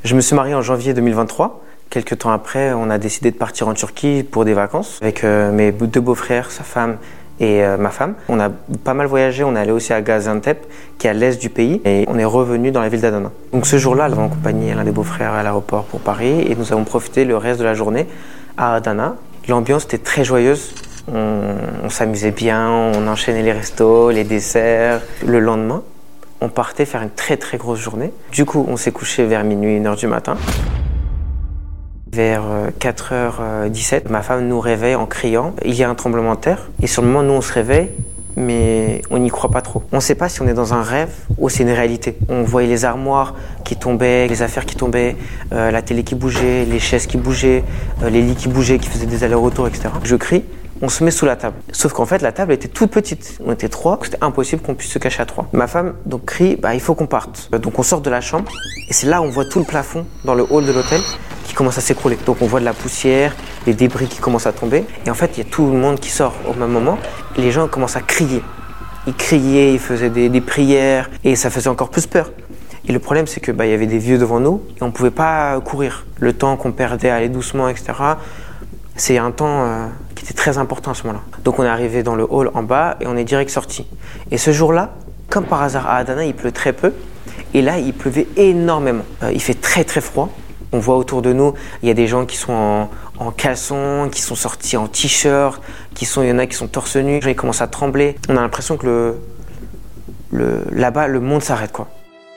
Je me suis marié en janvier 2023. Quelques temps après, on a décidé de partir en Turquie pour des vacances avec mes deux beaux-frères, sa femme et ma femme. On a pas mal voyagé, on est allé aussi à Gaziantep, qui est à l'est du pays, et on est revenu dans la ville d'Adana. Donc ce jour-là, nous avons accompagné l'un des beaux-frères à l'aéroport pour Paris et nous avons profité le reste de la journée à Adana. L'ambiance était très joyeuse, on s'amusait bien, on enchaînait les restos, les desserts. Le lendemain, on partait faire une très très grosse journée. Du coup, on s'est couché vers minuit, 1h du matin. Vers 4h17, ma femme nous réveille en criant « Il y a un tremblement de terre ». Et sur le moment, nous, on se réveille, mais on n'y croit pas trop. On ne sait pas si on est dans un rêve ou c'est une réalité. On voyait les armoires qui tombaient, les affaires qui tombaient, la télé qui bougeait, les chaises qui bougeaient, les lits qui bougeaient, qui faisaient des allers-retours, etc. Je crie, on se met sous la table. Sauf qu'en fait, la table était toute petite. On était 3, c'était impossible qu'on puisse se cacher à 3. Ma femme donc crie « Il faut qu'on parte ». Donc on sort de la chambre et c'est là où on voit tout le plafond dans le hall de l'hôtel qui commence à s'écrouler. Donc on voit de la poussière, des débris qui commencent à tomber. Et en fait, il y a tout le monde qui sort au même moment. Et les gens commencent à crier. Ils criaient, ils faisaient des prières. Et ça faisait encore plus peur. Et le problème, c'est que y avait des vieux devant nous et on ne pouvait pas courir. Le temps qu'on perdait à aller doucement, etc., c'est un temps qui était très important à ce moment-là. Donc on est arrivé dans le hall en bas et on est direct sorti. Et ce jour-là, comme par hasard à Adana, il pleut très peu. Et là, il pleuvait énormément. Il fait très très froid. On voit autour de nous, il y a des gens qui sont en caleçon, qui sont sortis en t-shirt, il y en a qui sont torse nu, les gens ils commencent à trembler. On a l'impression que là-bas, le monde s'arrête, quoi.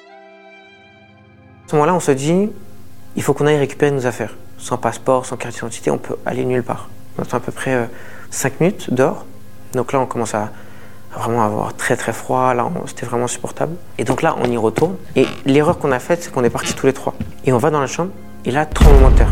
À ce moment-là, on se dit, il faut qu'on aille récupérer nos affaires. Sans passeport, sans carte d'identité, on peut aller nulle part. On attend à peu près 5 minutes dehors. Donc là, on commence à vraiment avoir très très froid. Là, c'était vraiment insupportable. Et donc là, on y retourne. Et l'erreur qu'on a faite, c'est qu'on est partis tous les 3. Et on va dans la chambre. Et là, tremblement de terre.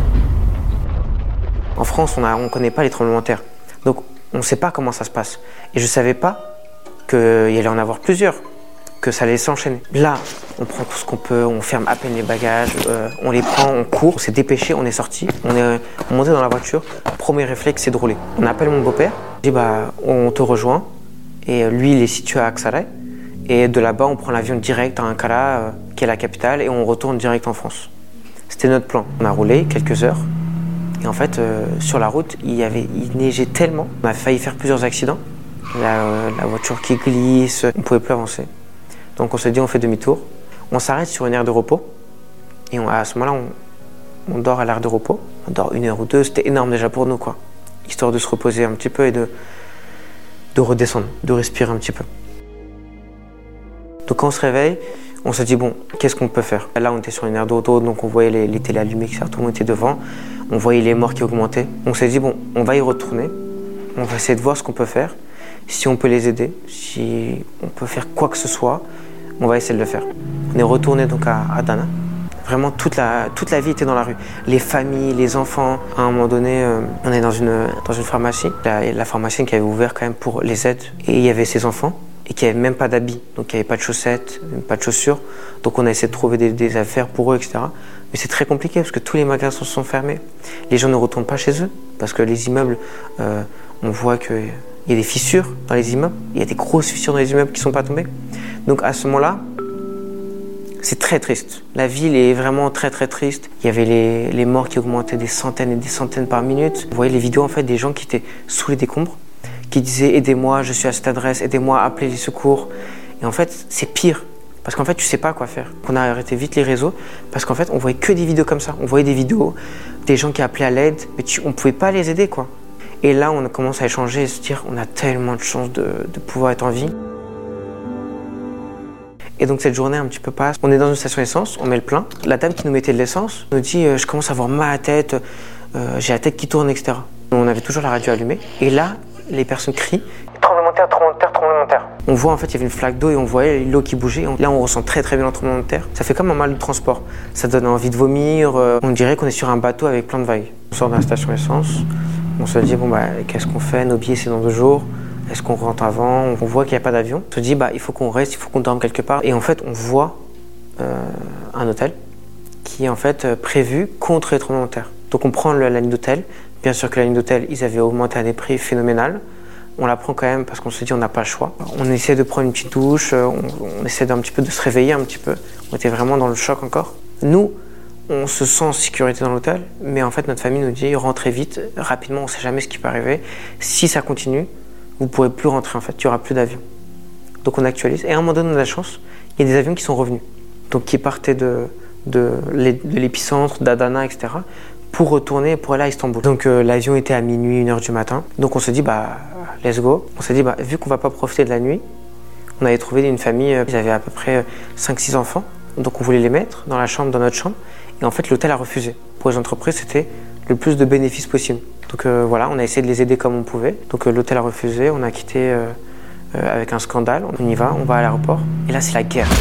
En France, on ne connaît pas les tremblements de terre. Donc, on ne sait pas comment ça se passe. Et je ne savais pas qu'il allait en avoir plusieurs, que ça allait s'enchaîner. Là, on prend tout ce qu'on peut, on ferme à peine les bagages, on les prend, on court, on s'est dépêché, on est sorti, on est monté dans la voiture. Premier réflexe, c'est de rouler. On appelle mon beau-père, je dis on te rejoint. Et lui, il est situé à Aksaray. Et de là-bas, on prend l'avion direct à Ankara, qui est la capitale, et on retourne direct en France. C'était notre plan. On a roulé quelques heures. Et en fait, sur la route, il neigeait tellement. On a failli faire plusieurs accidents. La voiture qui glisse, on ne pouvait plus avancer. Donc on s'est dit, on fait demi-tour. On s'arrête sur une aire de repos. Et à ce moment-là, on dort à l'aire de repos. On dort 1 heure ou 2. C'était énorme déjà pour nous, quoi. Histoire de se reposer un petit peu et de redescendre, de respirer un petit peu. Donc quand on se réveille, on se dit qu'est-ce qu'on peut faire? Là, on était sur une aire d'auto, donc on voyait les télés allumées, tout le monde était devant. On voyait les morts qui augmentaient. On s'est dit on va y retourner. On va essayer de voir ce qu'on peut faire. Si on peut les aider, si on peut faire quoi que ce soit, on va essayer de le faire. On est retourné donc à Adana. Vraiment, toute la vie était dans la rue. Les familles, les enfants. À un moment donné, on est dans une pharmacie. La pharmacienne qui avait ouvert quand même pour les aides. Et il y avait ses enfants et qui n'avaient même pas d'habits. Donc il n'y avait pas de chaussettes, pas de chaussures. Donc on a essayé de trouver des affaires pour eux, etc. Mais c'est très compliqué parce que tous les magasins se sont fermés. Les gens ne retournent pas chez eux parce que les immeubles, on voit qu'il y a des fissures dans les immeubles. Il y a des grosses fissures dans les immeubles qui ne sont pas tombées. Donc à ce moment-là, c'est très triste. La ville est vraiment très très triste. Il y avait les morts qui augmentaient des centaines et des centaines par minute. Vous voyez les vidéos en fait des gens qui étaient sous les décombres, qui disaient aidez-moi, je suis à cette adresse, aidez-moi, appelez les secours. Et en fait, c'est pire. Parce qu'en fait, tu sais pas quoi faire. On a arrêté vite les réseaux parce qu'en fait, on voyait que des vidéos comme ça. On voyait des vidéos, des gens qui appelaient à l'aide, mais on pouvait pas les aider, quoi. Et là, on a commencé à échanger et se dire on a tellement de chance de pouvoir être en vie. Et donc cette journée un petit peu passe, on est dans une station essence, on met le plein. La dame qui nous mettait de l'essence nous dit je commence à avoir mal à la tête, j'ai la tête qui tourne, etc. On avait toujours la radio allumée. Et là, les personnes crient tremblement de terre, tremblement de terre, tremblement de terre. On voit en fait il y avait une flaque d'eau et on voyait l'eau qui bougeait. Là on ressent très très bien le tremblement de terre. Ça fait comme un mal de transport. Ça donne envie de vomir. On dirait qu'on est sur un bateau avec plein de vagues. On sort de la station essence, on se dit qu'est-ce qu'on fait? Nos billets c'est dans 2 jours. Est-ce qu'on rentre avant? On voit qu'il n'y a pas d'avion. On se dit il faut qu'on reste, il faut qu'on dorme quelque part. Et en fait, on voit un hôtel qui est en fait prévu contre les tremblements de terre. Donc on prend la ligne d'hôtel. Bien sûr que la ligne d'hôtel, ils avaient augmenté à des prix phénoménal. On la prend quand même parce qu'on se dit on n'a pas le choix. On essaie de prendre une petite douche, on essaie d'un petit peu de se réveiller un petit peu. On était vraiment dans le choc encore. Nous, on se sent en sécurité dans l'hôtel, mais en fait notre famille nous dit rentrez vite, rapidement, on ne sait jamais ce qui peut arriver. Si ça continue, vous ne pourrez plus rentrer en fait, il n'y aura plus d'avions. Donc on actualise, et à un moment donné on a de la chance, il y a des avions qui sont revenus, donc qui partaient de l'épicentre, d'Adana, etc., pour retourner, pour aller à Istanbul. Donc l'avion était à minuit, 1h du matin, donc on se dit let's go. On s'est dit vu qu'on ne va pas profiter de la nuit, on avait trouvé une famille, ils avaient à peu près 5-6 enfants, donc on voulait les mettre dans notre chambre, et en fait l'hôtel a refusé. Pour les entreprises, c'était le plus de bénéfices possible. Donc voilà, on a essayé de les aider comme on pouvait. Donc l'hôtel a refusé, on a quitté avec un scandale. On y va, on va à l'aéroport, et là c'est la guerre.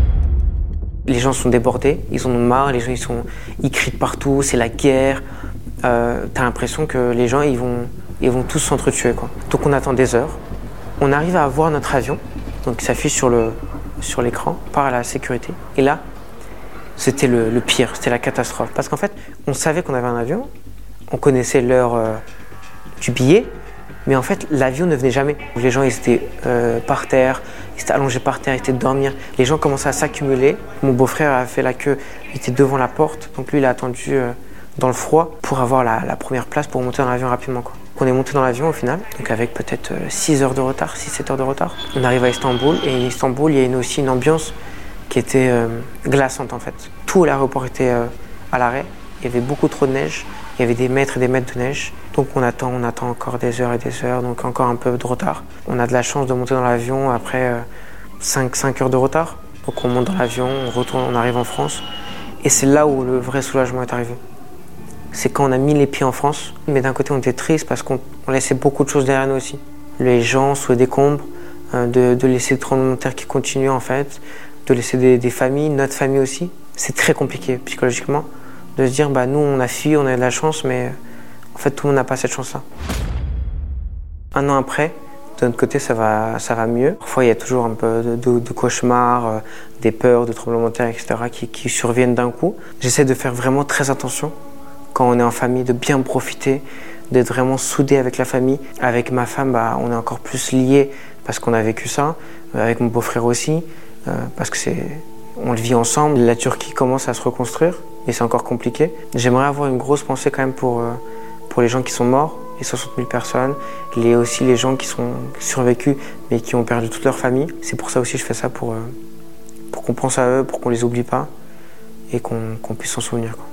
Les gens sont débordés, ils en ont marre, les gens ils crient de partout, c'est la guerre. T'as l'impression que les gens ils vont tous s'entretuer, quoi. Donc on attend des heures, on arrive à voir notre avion, donc il s'affiche sur l'écran par la sécurité. Et là, c'était le pire, c'était la catastrophe. Parce qu'en fait, on savait qu'on avait un avion, on connaissait l'heure du billet, mais en fait, l'avion ne venait jamais. Les gens, ils étaient par terre, ils étaient allongés par terre, ils étaient de dormir. Les gens commençaient à s'accumuler. Mon beau-frère a fait la queue, il était devant la porte, donc lui, il a attendu dans le froid pour avoir la première place pour monter dans l'avion rapidement, quoi. On est monté dans l'avion au final, donc avec peut-être 6 heures de retard, 6-7 heures de retard. On arrive à Istanbul, et à Istanbul, il y a aussi une ambiance qui était glaçante en fait. Tout l'aéroport était à l'arrêt, il y avait beaucoup trop de neige, il y avait des mètres et des mètres de neige. Donc on attend encore des heures et des heures, donc encore un peu de retard. On a de la chance de monter dans l'avion après 5 heures de retard. Donc on monte dans l'avion, on retourne, on arrive en France. Et c'est là où le vrai soulagement est arrivé. C'est quand on a mis les pieds en France, mais d'un côté on était triste parce qu'on laissait beaucoup de choses derrière nous aussi. Les gens sous les décombres, de laisser le tremblement de terre qui continue en fait, de laisser des familles, notre famille aussi. C'est très compliqué psychologiquement de se dire nous on a fui, on a de la chance, mais en fait tout le monde n'a pas cette chance-là. 1 an après, de notre côté ça va mieux. Parfois il y a toujours un peu de cauchemars, des peurs, de tremblements de terre, etc. qui surviennent d'un coup. J'essaie de faire vraiment très attention quand on est en famille, de bien profiter, d'être vraiment soudé avec la famille. Avec ma femme, on est encore plus liés parce qu'on a vécu ça. Avec mon beau-frère aussi, parce que on le vit ensemble. La Turquie commence à se reconstruire, mais c'est encore compliqué. J'aimerais avoir une grosse pensée quand même pour les gens qui sont morts, les 60 000 personnes, aussi les gens qui sont survécus, mais qui ont perdu toute leur famille. C'est pour ça aussi que je fais ça, pour qu'on pense à eux, pour qu'on les oublie pas, et qu'on puisse s'en souvenir, quoi.